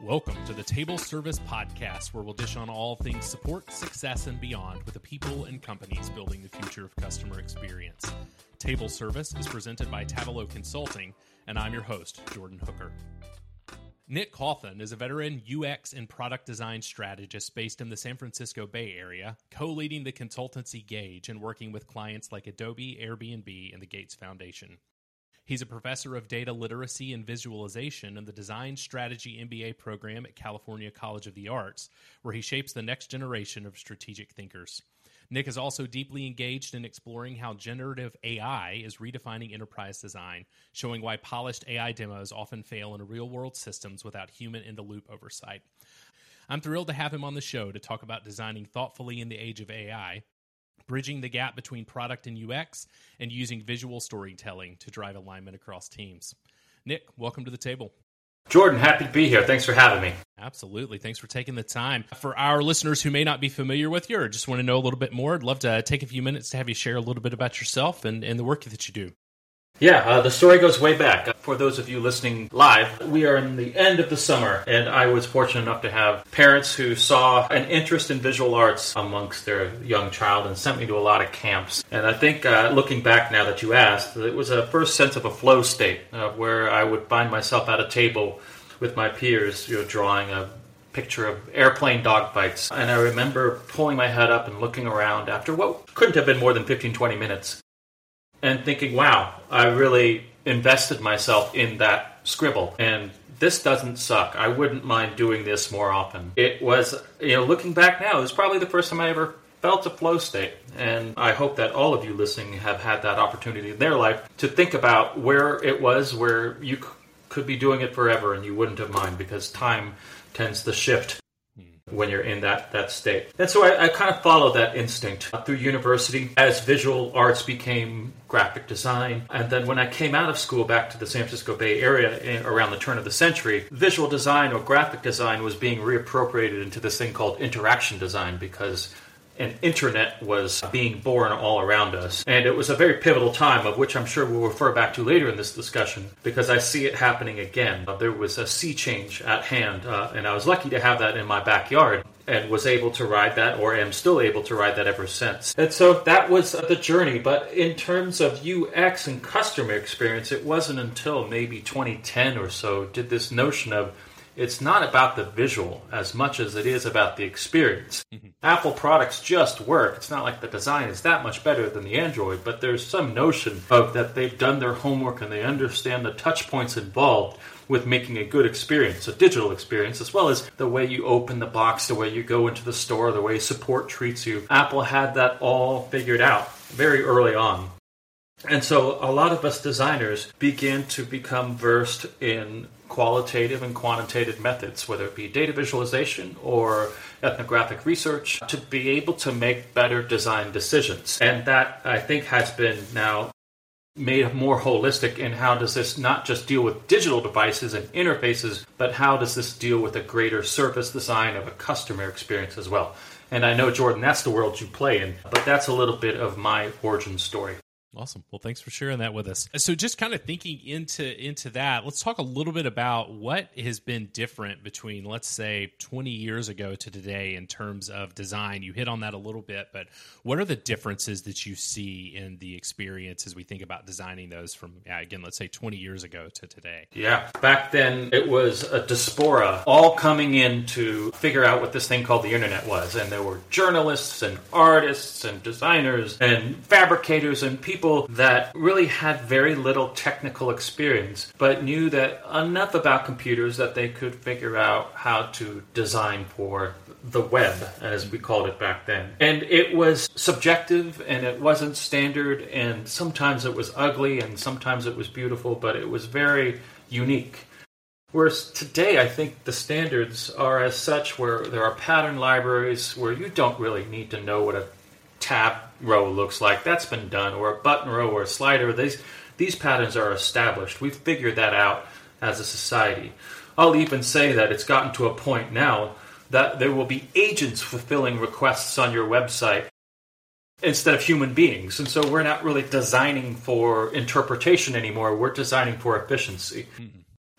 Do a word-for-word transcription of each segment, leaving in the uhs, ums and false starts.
Welcome to the Table Service Podcast, where we'll dish on all things support, success, and beyond with the people and companies building the future of customer experience. Table Service is presented by Tableau Consulting, and I'm your host, Jordan Hooker. Nick Cawthon is a veteran U X and product design strategist based in the San Francisco Bay Area, co-leading the consultancy Gauge and working with clients like Adobe, Airbnb, and the Gates Foundation. He's a professor of data literacy and visualization in the Design Strategy M B A program at California College of the Arts, where he shapes the next generation of strategic thinkers. Nick is also deeply engaged in exploring how generative A I is redefining enterprise design, showing why polished A I demos often fail in real-world systems without human in-the-loop oversight. I'm thrilled to have him on the show to talk about designing thoughtfully in the age of A I, bridging the gap between product and U X, and using visual storytelling to drive alignment across teams. Nick, welcome to the table. Jordan, happy to be here. Thanks for having me. Absolutely. Thanks for taking the time. For our listeners who may not be familiar with you or just want to know a little bit more, I'd love to take a few minutes to have you share a little bit about yourself and, and the work that you do. Yeah, uh, the story goes way back. For those of you listening live, we are in the end of the summer, and I was fortunate enough to have parents who saw an interest in visual arts amongst their young child and sent me to a lot of camps. And I think, uh, looking back now that you asked, it was a first sense of a flow state uh, where I would find myself at a table with my peers, you know, drawing a picture of airplane dogfights. And I remember pulling my head up and looking around after what couldn't have been more than fifteen, twenty minutes. And thinking, wow, I really invested myself in that scribble. And this doesn't suck. I wouldn't mind doing this more often. It was, you know, looking back now, it was probably the first time I ever felt a flow state. And I hope that all of you listening have had that opportunity in their life to think about where it was, where you c- could be doing it forever and you wouldn't have mind, because time tends to shift when you're in that, that state. And so I, I kind of followed that instinct through university as visual arts became graphic design. And then when I came out of school back to the San Francisco Bay Area in, around the turn of the century, visual design or graphic design was being reappropriated into this thing called interaction design, because an internet was being born all around us. And it was a very pivotal time, of which I'm sure we'll refer back to later in this discussion, because I see it happening again. Uh, there was a sea change at hand, uh, and I was lucky to have that in my backyard and was able to ride that, or am still able to ride that ever since. And so that was the journey. But in terms of U X and customer experience, it wasn't until maybe twenty ten or so did this notion of it's not about the visual as much as it is about the experience. Mm-hmm. Apple products just work. It's not like the design is that much better than the Android, but there's some notion of that they've done their homework and they understand the touch points involved with making a good experience, a digital experience, as well as the way you open the box, the way you go into the store, the way support treats you. Apple had that all figured out very early on. And so a lot of us designers began to become versed in qualitative and quantitative methods, whether it be data visualization or ethnographic research, to be able to make better design decisions. And that, I think, has been now made more holistic in how does this not just deal with digital devices and interfaces, but how does this deal with a greater service design of a customer experience as well. And I know, Jordan, that's the world you play in, but that's a little bit of my origin story. Awesome. Well, thanks for sharing that with us. So just kind of thinking into into that, let's talk a little bit about what has been different between, let's say, twenty years ago to today in terms of design. You hit on that a little bit, but what are the differences that you see in the experience as we think about designing those from, yeah, again, let's say twenty years ago to today? Yeah. Back then, it was a diaspora all coming in to figure out what this thing called the internet was. And there were journalists and artists and designers and fabricators and people that really had very little technical experience, but knew that enough about computers that they could figure out how to design for the web, as we called it back then. And it was subjective, and it wasn't standard, and sometimes it was ugly, and sometimes it was beautiful, but it was very unique. Whereas today, I think the standards are as such where there are pattern libraries where you don't really need to know what a tab row looks like. That's been done, or a button row or a slider. These these patterns are established. We've figured that out as a society. I'll even say that it's gotten to a point now that there will be agents fulfilling requests on your website instead of human beings. And so we're not really designing for interpretation anymore. We're designing for efficiency. Mm-hmm.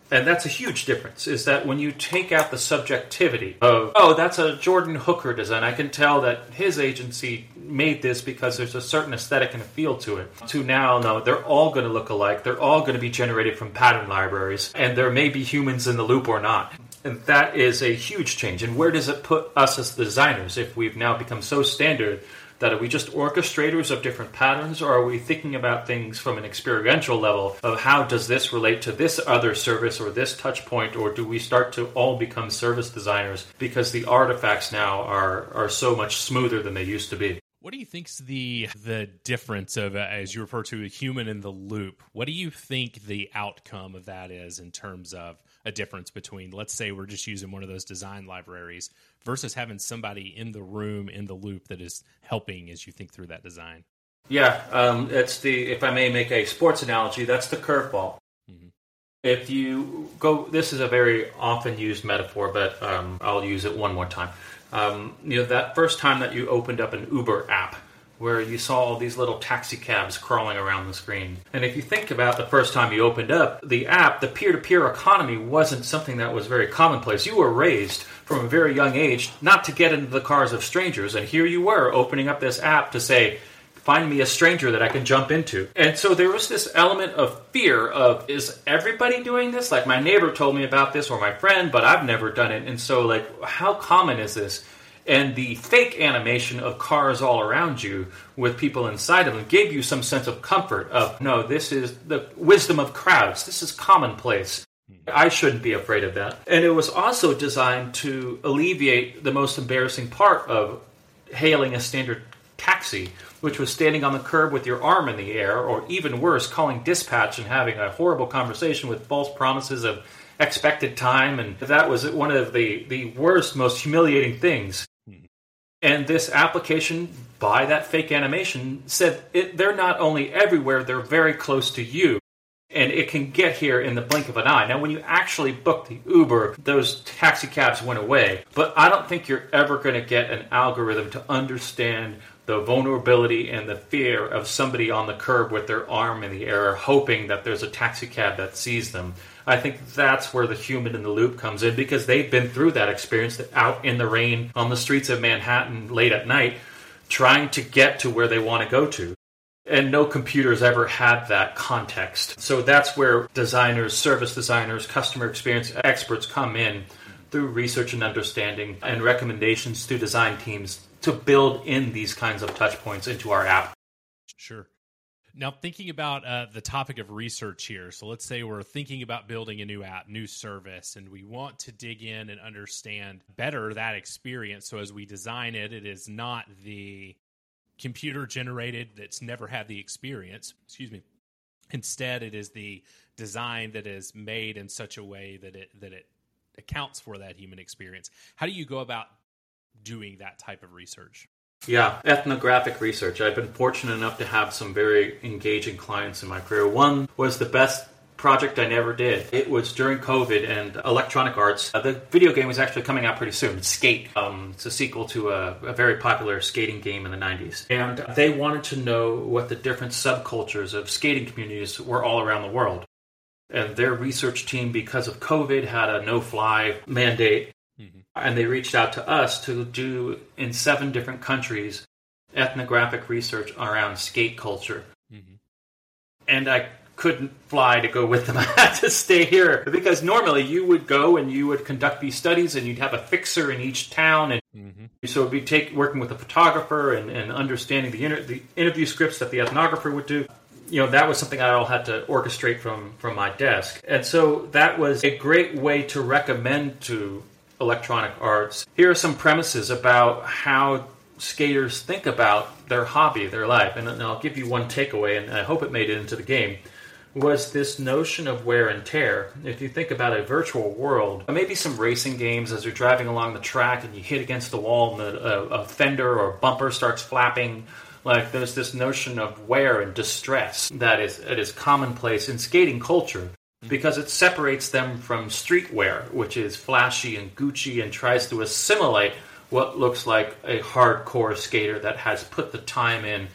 And that's a huge difference, is that when you take out the subjectivity of, oh, that's a Jordan Hooker design, I can tell that his agency made this because there's a certain aesthetic and a feel to it, to now, no, they're all going to look alike, they're all going to be generated from pattern libraries, and there may be humans in the loop or not. And that is a huge change. And where does it put us as the designers if we've now become so standard that are we just orchestrators of different patterns, or are we thinking about things from an experiential level of how does this relate to this other service or this touch point, or do we start to all become service designers because the artifacts now are, are so much smoother than they used to be? What do you think's the the difference of, uh, as you refer to, a human in the loop? What do you think the outcome of that is in terms of a difference between, let's say we're just using one of those design libraries versus having somebody in the room, in the loop that is helping as you think through that design? Yeah, um, it's the, if I may make a sports analogy, that's the curveball. Mm-hmm. If you go, this is a very often used metaphor, but um, I'll use it one more time. Um, you know, that first time that you opened up an Uber app where you saw all these little taxi cabs crawling around the screen. And if you think about the first time you opened up the app, the peer-to-peer economy wasn't something that was very commonplace. You were raised from a very young age not to get into the cars of strangers. And here you were opening up this app to say, find me a stranger that I can jump into. And so there was this element of fear of, is everybody doing this? Like, my neighbor told me about this, or my friend, but I've never done it. And so, like, how common is this? And the fake animation of cars all around you with people inside of them gave you some sense of comfort of, no, this is the wisdom of crowds. This is commonplace. I shouldn't be afraid of that. And it was also designed to alleviate the most embarrassing part of hailing a standard taxi, which was standing on the curb with your arm in the air, or even worse, calling dispatch and having a horrible conversation with false promises of expected time. And that was one of the, the worst, most humiliating things. And this application, by that fake animation, said it, they're not only everywhere, they're very close to you. And it can get here in the blink of an eye. Now, when you actually book the Uber, those taxi cabs went away. But I don't think you're ever going to get an algorithm to understand the vulnerability and the fear of somebody on the curb with their arm in the air, hoping that there's a taxi cab that sees them. I think that's where the human in the loop comes in, because they've been through that experience, that out in the rain on the streets of Manhattan late at night, trying to get to where they want to go to. And no computer's ever had that context. So that's where designers, service designers, customer experience experts come in through research and understanding and recommendations to design teams to build in these kinds of touch points into our app. Sure. Now, thinking about uh, the topic of research here, so let's say we're thinking about building a new app, new service, and we want to dig in and understand better that experience. So as we design it, it is not the computer-generated that's never had the experience. Excuse me. Instead, it is the design that is made in such a way that it that it accounts for that human experience. How do you go about doing that type of research? Yeah, ethnographic research. I've been fortunate enough to have some very engaging clients in my career. One was the best project I never did. It was during COVID and Electronic Arts. Uh, the video game was actually coming out pretty soon. Skate. Um, it's a sequel to a, a very popular skating game in the nineties. And they wanted to know what the different subcultures of skating communities were all around the world. And their research team, because of COVID, had a no-fly mandate. Mm-hmm. And they reached out to us to do, in seven different countries, ethnographic research around skate culture. Mm-hmm. And I couldn't fly to go with them. I had to stay here, because normally you would go and you would conduct these studies and you'd have a fixer in each town. And mm-hmm. so it would be take, working with a photographer and, and understanding the, inter, the interview scripts that the ethnographer would do. You know, that was something I all had to orchestrate from, from my desk. And so that was a great way to recommend to Electronic Arts, here are some premises about how skaters think about their hobby, their life. And I'll give you one takeaway, and I hope it made it into the game, was this notion of wear and tear. If you think about a virtual world, maybe some racing games as you're driving along the track and you hit against the wall and a, a fender or bumper starts flapping. Like, there's this notion of wear and distress that is, it is commonplace in skating culture, because it separates them from streetwear, which is flashy and Gucci and tries to assimilate what looks like a hardcore skater that has put the time in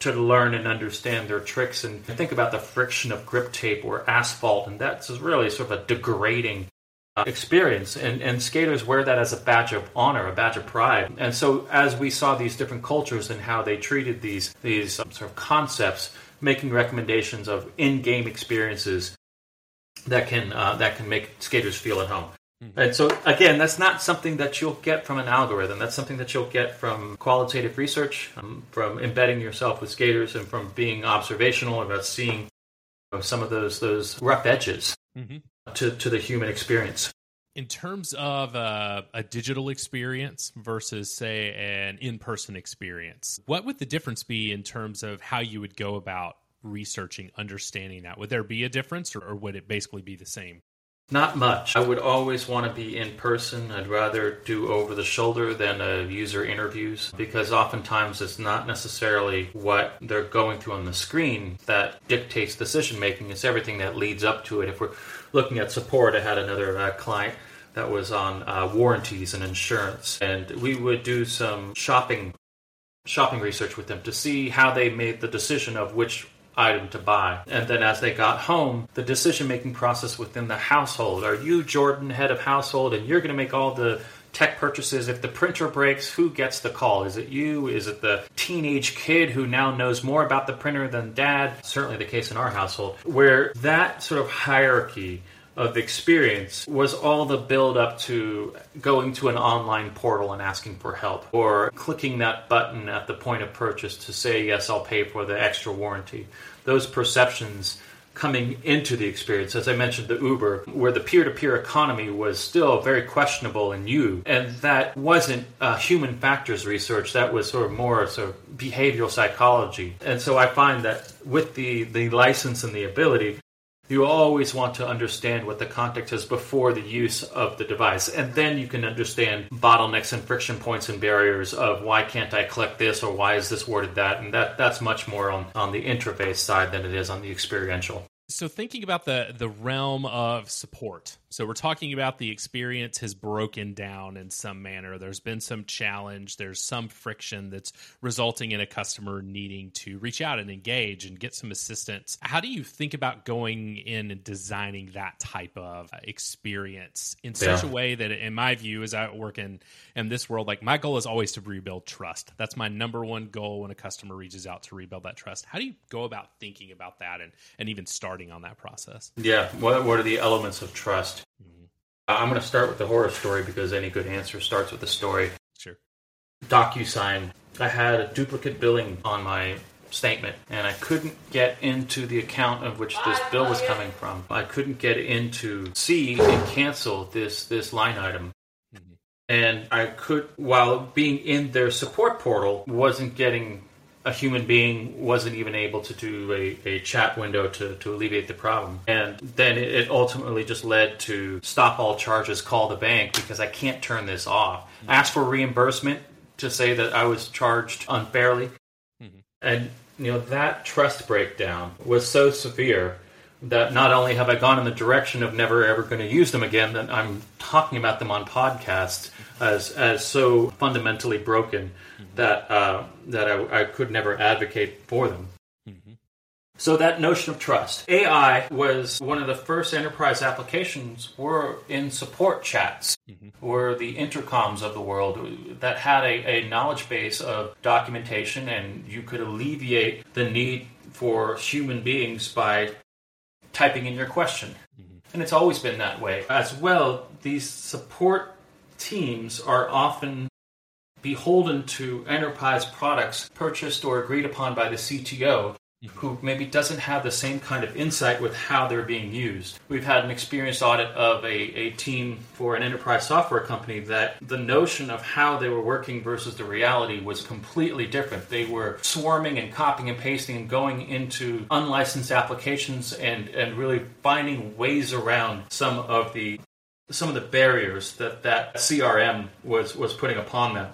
to learn and understand their tricks. And think about the friction of grip tape or asphalt, and that's really sort of a degrading uh, experience. And, and skaters wear that as a badge of honor, a badge of pride. And so as we saw these different cultures and how they treated these, these um, sort of concepts, making recommendations of in-game experiences that can uh, that can make skaters feel at home. Mm-hmm. And so, again, that's not something that you'll get from an algorithm. That's something that you'll get from qualitative research, um, from embedding yourself with skaters, and from being observational about seeing you know, some of those those rough edges mm-hmm. to, to the human experience. In terms of uh, a digital experience versus, say, an in-person experience, what would the difference be in terms of how you would go about researching, understanding that? Would there be a difference, or, or would it basically be the same? Not much. I would always want to be in person. I'd rather do over the shoulder than uh, user interviews, because oftentimes it's not necessarily what they're going through on the screen that dictates decision making. It's everything that leads up to it. If we're looking at support, I had another uh, client that was on uh, warranties and insurance, and we would do some shopping shopping research with them to see how they made the decision of which item to buy. And then as they got home, the decision-making process within the household. Are you, Jordan, head of household, and you're going to make all the tech purchases? If the printer breaks, who gets the call? Is it you? Is it the teenage kid who now knows more about the printer than dad? Certainly the case in our household, where that sort of hierarchy of experience was all the build up to going to an online portal and asking for help, or clicking that button at the point of purchase to say, yes, I'll pay for the extra warranty. Those perceptions coming into the experience, as I mentioned, the Uber, where the peer-to-peer economy was still very questionable and new, and that wasn't uh, human factors research, that was sort of more sort of behavioral psychology. And so I find that with the, the license and the ability, you always want to understand what the context is before the use of the device. And then you can understand bottlenecks and friction points and barriers of why can't I click this, or why is this worded that? And that that's much more on, on the interface side than it is on the experiential. So thinking about the, the realm of support, so we're talking about the experience has broken down in some manner. There's been some challenge. There's some friction that's resulting in a customer needing to reach out and engage and get some assistance. How do you think about going in and designing that type of experience in such yeah. a way that, in my view, as I work in, in this world, like my goal is always to rebuild trust. That's my number one goal when a customer reaches out, to rebuild that trust. How do you go about thinking about that and, and even starting on that process? Yeah. What, what are the elements of trust? Mm-hmm. I'm going to start with the horror story, because any good answer starts with a story. Sure. DocuSign. I had a duplicate billing on my statement, and I couldn't get into the account of which this bill was coming from. I couldn't get in to see and cancel this, this line item. Mm-hmm. And I could, while being in their support portal, wasn't getting a human being, wasn't even able to do a, a chat window to, to alleviate the problem. And then it, it ultimately just led to stop all charges, call the bank, because I can't turn this off. Mm-hmm. Ask for reimbursement to say that I was charged unfairly. Mm-hmm. And, you know, that trust breakdown was so severe that not only have I gone in the direction of never ever going to use them again, that I'm talking about them on podcasts as as so fundamentally broken mm-hmm. that uh, that I, I could never advocate for them. Mm-hmm. So that notion of trust. A I was one of the first enterprise applications were in support chats, mm-hmm. were the intercoms of the world that had a, a knowledge base of documentation, and you could alleviate the need for human beings by typing in your question. Mm-hmm. And it's always been that way. As well, these support teams are often beholden to enterprise products purchased or agreed upon by the C T O, mm-hmm. who maybe doesn't have the same kind of insight with how they're being used. We've had an experience audit of a, a team for an enterprise software company that the notion of how they were working versus the reality was completely different. They were swarming and copying and pasting and going into unlicensed applications and, and really finding ways around some of the some of the barriers that that C R M was, was putting upon them.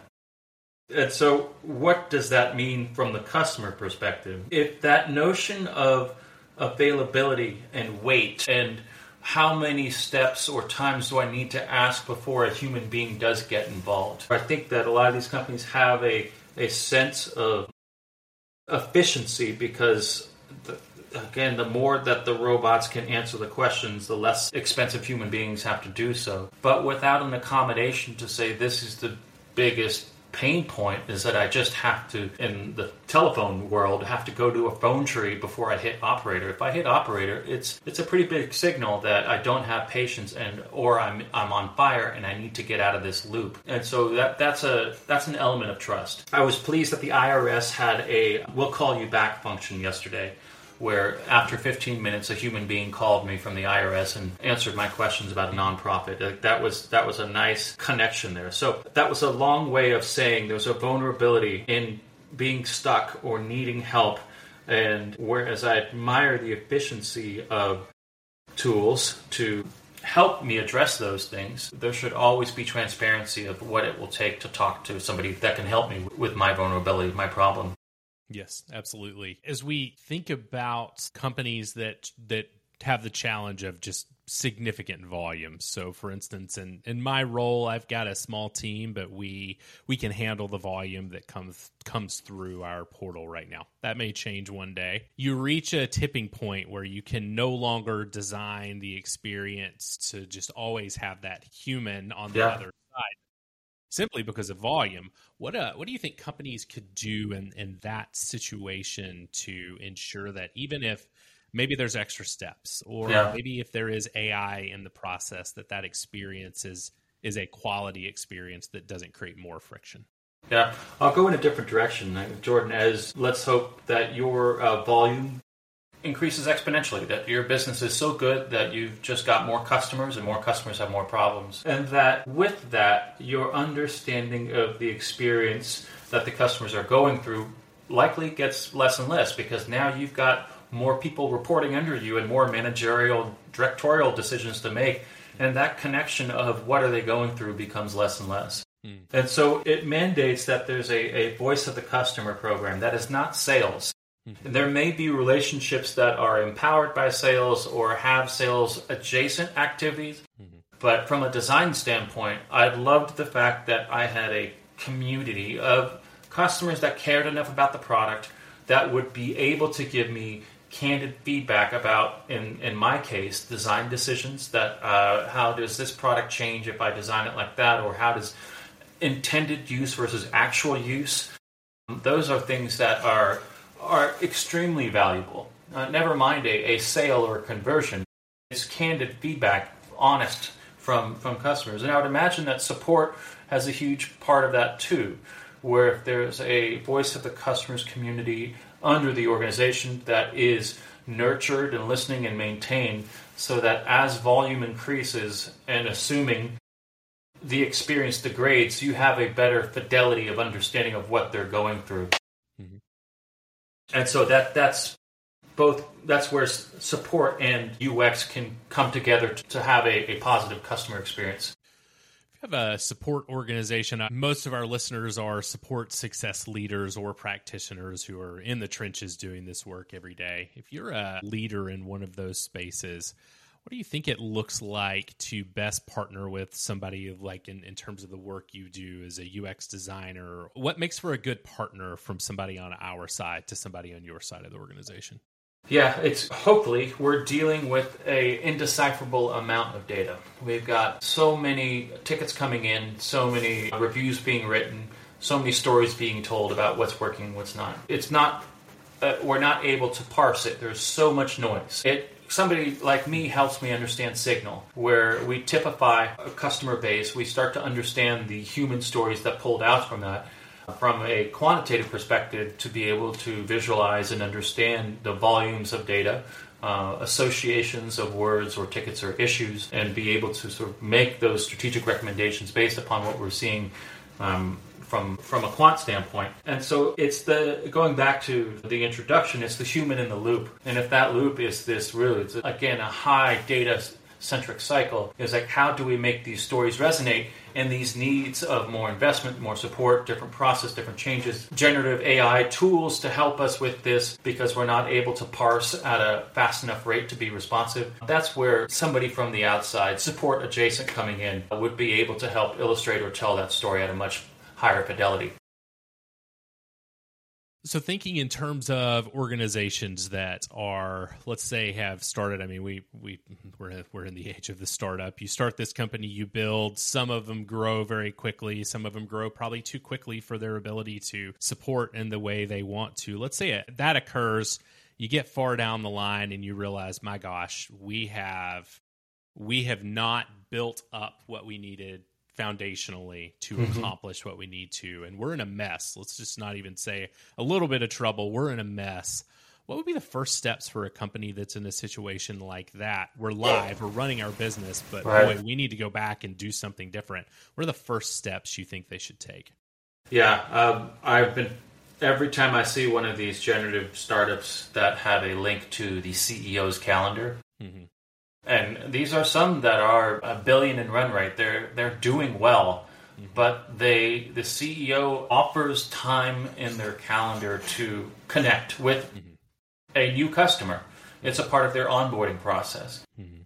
And so what does that mean from the customer perspective? If that notion of availability and wait and how many steps or times do I need to ask before a human being does get involved? I think that a lot of these companies have a, a sense of efficiency because, the, again, the more that the robots can answer the questions, the less expensive human beings have to do so. But without an accommodation to say this is the biggest pain point is that I just have to, in the telephone world, have to go to a phone tree before I hit operator. If I hit operator, it's it's a pretty big signal that I don't have patience and or I'm I'm on fire and I need to get out of this loop. And so that that's a that's an element of trust. I was pleased that the I R S had a "we'll call you back" function yesterday, where after fifteen minutes, a human being called me from the I R S and answered my questions about a nonprofit. That was that was a nice connection there. So that was a long way of saying there's a vulnerability in being stuck or needing help. And whereas I admire the efficiency of tools to help me address those things, there should always be transparency of what it will take to talk to somebody that can help me with my vulnerability, my problem. Yes, absolutely. As we think about companies that that have the challenge of just significant volume. So for instance, in, in my role, I've got a small team, but we we can handle the volume that comes comes through our portal right now. That may change one day. You reach a tipping point where you can no longer design the experience to just always have that human on the yeah. other side. Simply because of volume. What uh, what do you think companies could do in, in that situation to ensure that even if maybe there's extra steps or yeah. maybe if there is A I in the process, that that experience is, is a quality experience that doesn't create more friction? Yeah, I'll go in a different direction, Jordan, as let's hope that your uh, volume increases exponentially, that your business is so good that you've just got more customers and more customers have more problems. And that with that, your understanding of the experience that the customers are going through likely gets less and less because now you've got more people reporting under you and more managerial, directorial decisions to make. And that connection of what are they going through becomes less and less. Hmm. And so it mandates that there's a, a voice of the customer program that is not sales. And there may be relationships that are empowered by sales or have sales adjacent activities. Mm-hmm. But from a design standpoint, I loved the fact that I had a community of customers that cared enough about the product that would be able to give me candid feedback about, in, in my case, design decisions. That uh, how does this product change if I design it like that? Or how does intended use versus actual use? Those are things that are are extremely valuable. Uh, never mind a, a sale or a conversion. It's candid feedback, honest from, from customers. And I would imagine that support has a huge part of that too, where if there's a voice of the customer's community under the organization that is nurtured and listening and maintained so that as volume increases and assuming the experience degrades, you have a better fidelity of understanding of what they're going through. Mm-hmm. And so that that's both that's where support and U X can come together to have a, a positive customer experience. If you have a support organization, most of our listeners are support success leaders or practitioners who are in the trenches doing this work every day. If you're a leader in one of those spaces, what do you think it looks like to best partner with somebody like in, in terms of the work you do as a U X designer? What makes for a good partner from somebody on our side to somebody on your side of the organization? Yeah, it's hopefully we're dealing with a indecipherable amount of data. We've got so many tickets coming in, so many reviews being written, so many stories being told about what's working, what's not. It's not, uh, we're not able to parse it. There's so much noise. It Somebody like me helps me understand signal, where we typify a customer base. We start to understand the human stories that pulled out from that. From a quantitative perspective, to be able to visualize and understand the volumes of data, uh, associations of words or tickets or issues, and be able to sort of make those strategic recommendations based upon what we're seeing um, from from a quant standpoint. And so it's the, going back to the introduction, it's the human in the loop. And if that loop is this really, it's again, a high data centric cycle, is like, how do we make these stories resonate and these needs of more investment, more support, different process, different changes, generative A I tools to help us with this because we're not able to parse at a fast enough rate to be responsive. That's where somebody from the outside, support adjacent coming in, would be able to help illustrate or tell that story at a much higher fidelity. So thinking in terms of organizations that are, let's say, have started, I mean, we, we, we're, we're in the age of the startup. You start this company, you build, some of them grow very quickly. Some of them grow probably too quickly for their ability to support in the way they want to. Let's say that occurs, you get far down the line and you realize, my gosh, we have, we have not built up what we needed foundationally to mm-hmm. accomplish what we need to, and we're in a mess. Let's just not even say a little bit of trouble. We're in a mess. What would be the first steps for a company that's in a situation like that? We're live, we're running our business, but right. boy, we need to go back and do something different. What are the first steps you think they should take? Yeah, um, I've been, every time I see one of these generative startups that have a link to the C E O's calendar, mm-hmm. and these are some that are a billion in run rate. They're they're doing well, mm-hmm. but they the C E O offers time in their calendar to connect with mm-hmm. a new customer. It's a part of their onboarding process. Mm-hmm.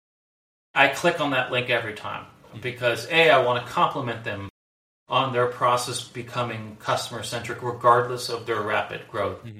I click on that link every time mm-hmm. because A, I want to compliment them on their process becoming customer centric, regardless of their rapid growth. Mm-hmm.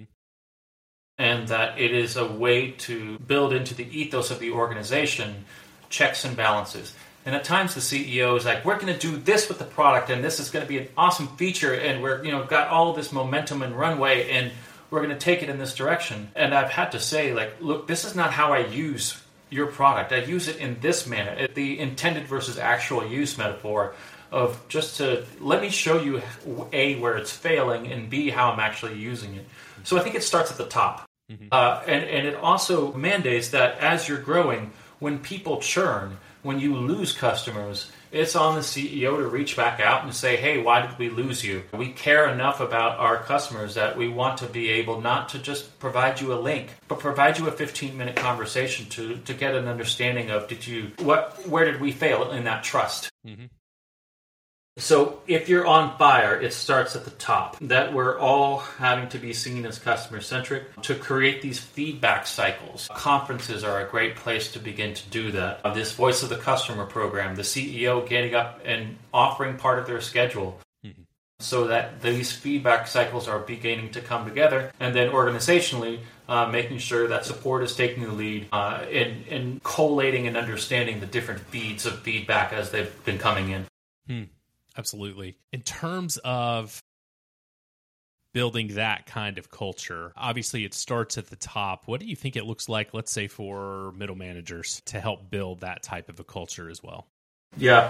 And that it is a way to build into the ethos of the organization checks and balances. And at times the C E O is like, we're going to do this with the product, and this is going to be an awesome feature, and we're, you know, got all of this momentum and runway, and we're going to take it in this direction. And I've had to say, like, look, this is not how I use your product. I use it in this manner. The intended versus actual use metaphor of just to let me show you, A, where it's failing, and B, how I'm actually using it. So I think it starts at the top. Mm-hmm. Uh, and, and it also mandates that as you're growing, when people churn, when you lose customers, it's on the C E O to reach back out and say, hey, why did we lose you? We care enough about our customers that we want to be able not to just provide you a link, but provide you a fifteen-minute conversation to, to get an understanding of, did you what where did we fail in that trust? Mm-hmm. So if you're on fire, it starts at the top. That we're all having to be seen as customer-centric to create these feedback cycles. Conferences are a great place to begin to do that. This Voice of the Customer program, the C E O getting up and offering part of their schedule mm-hmm. so that these feedback cycles are beginning to come together. And then organizationally, uh, making sure that support is taking the lead uh, in, in collating and understanding the different feeds of feedback as they've been coming in. Hmm. Absolutely. In terms of building that kind of culture, obviously it starts at the top. What do you think it looks like, let's say, for middle managers to help build that type of a culture as well? Yeah.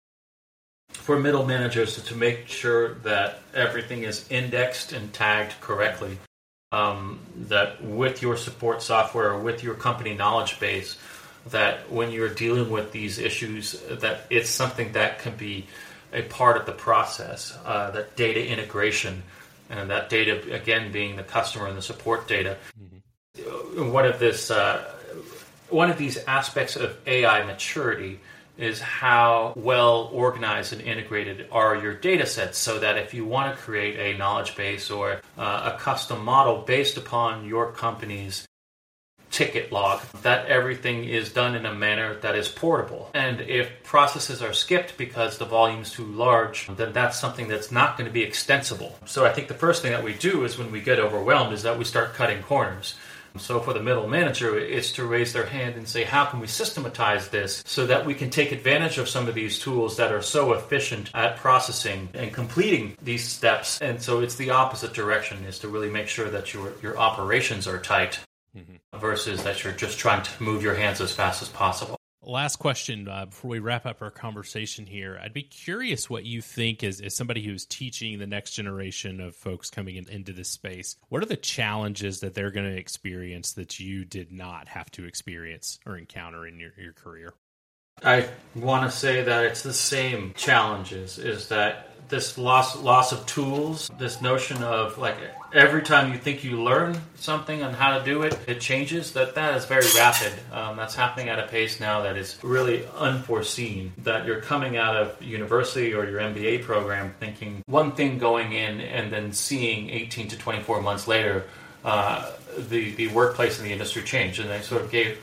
For middle managers, to make sure that everything is indexed and tagged correctly, um, that with your support software or with your company knowledge base, that when you're dealing with these issues, that it's something that can be a part of the process, uh, that data integration, and that data, again, being the customer and the support data. Mm-hmm. One of this, uh, one of these aspects of A I maturity is how well organized and integrated are your data sets, so that if you want to create a knowledge base or uh, a custom model based upon your company's ticket log, that everything is done in a manner that is portable. And if processes are skipped because the volume is too large, then that's something that's not going to be extensible. So I think the first thing that we do is when we get overwhelmed is that we start cutting corners. So for the middle manager, it's to raise their hand and say, how can we systematize this so that we can take advantage of some of these tools that are so efficient at processing and completing these steps? And so it's the opposite direction, is to really make sure that your, your operations are tight. Mm-hmm. Versus that you're just trying to move your hands as fast as possible. Last question uh, before we wrap up our conversation here. I'd be curious what you think as, as somebody who's teaching the next generation of folks coming in, into this space. What are the challenges that they're going to experience that you did not have to experience or encounter in your, your career? I want to say that it's the same challenges, is that this loss loss of tools, this notion of like every time you think you learn something on how to do it, it changes, that that is very rapid. Um, that's happening at a pace now that is really unforeseen, that you're coming out of university or your M B A program thinking one thing going in and then seeing eighteen to twenty-four months later uh, the, the workplace and the industry change. And I sort of gave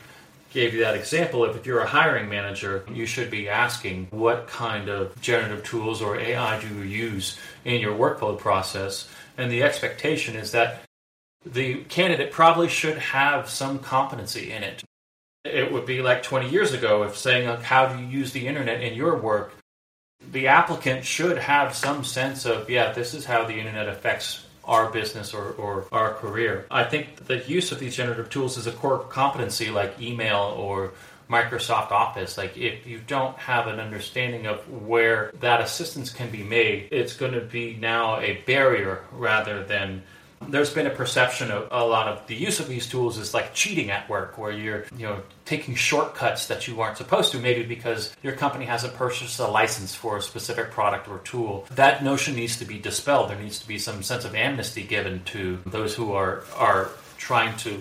gave you that example, if you're a hiring manager, you should be asking what kind of generative tools or A I do you use in your workflow process. And the expectation is that the candidate probably should have some competency in it. It would be like twenty years ago if saying, like, how do you use the internet in your work? The applicant should have some sense of, yeah, this is how the internet affects our business or, or our career. I think the use of these generative tools is a core competency like email or Microsoft Office. Like, if you don't have an understanding of where that assistance can be made, it's going to be now a barrier rather than... There's been a perception of a lot of the use of these tools is like cheating at work, where you're, you know, taking shortcuts that you aren't supposed to, maybe because your company hasn't purchased a license for a specific product or tool. That notion needs to be dispelled. There needs to be some sense of amnesty given to those who are are trying to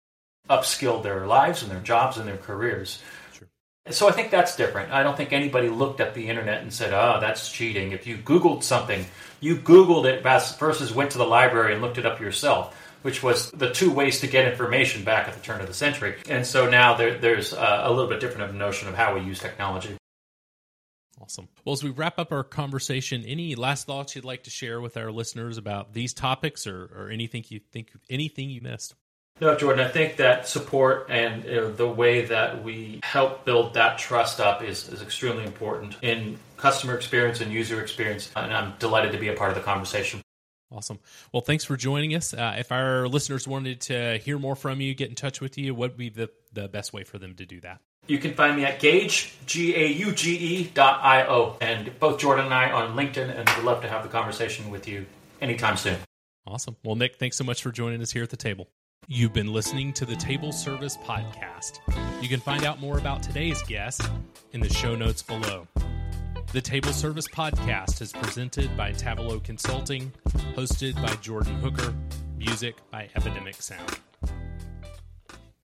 upskill their lives and their jobs and their careers. Sure. So I think that's different. I don't think anybody looked at the internet and said, oh, that's cheating. If you Googled something, you Googled it versus went to the library and looked it up yourself, which was the two ways to get information back at the turn of the century. And so now there, there's a, a little bit different of a notion of how we use technology. Awesome. Well, as we wrap up our conversation, any last thoughts you'd like to share with our listeners about these topics, or, or anything you think anything you missed? No, Jordan, I think that support and you know, the way that we help build that trust up is, is extremely important in customer experience and user experience, and I'm delighted to be a part of the conversation. Awesome. Well, thanks for joining us. Uh, if our listeners wanted to hear more from you, get in touch with you, what would be the, the best way for them to do that? You can find me at Gauge, G A U G E dot I O, and both Jordan and I on LinkedIn, and we'd love to have the conversation with you anytime soon. Awesome. Well, Nick, thanks so much for joining us here at the table. You've been listening to the Table Service Podcast. You can find out more about today's guest in the show notes below. The Table Service Podcast is presented by Tavolo Consulting, hosted by Jordan Hooker, music by Epidemic Sound.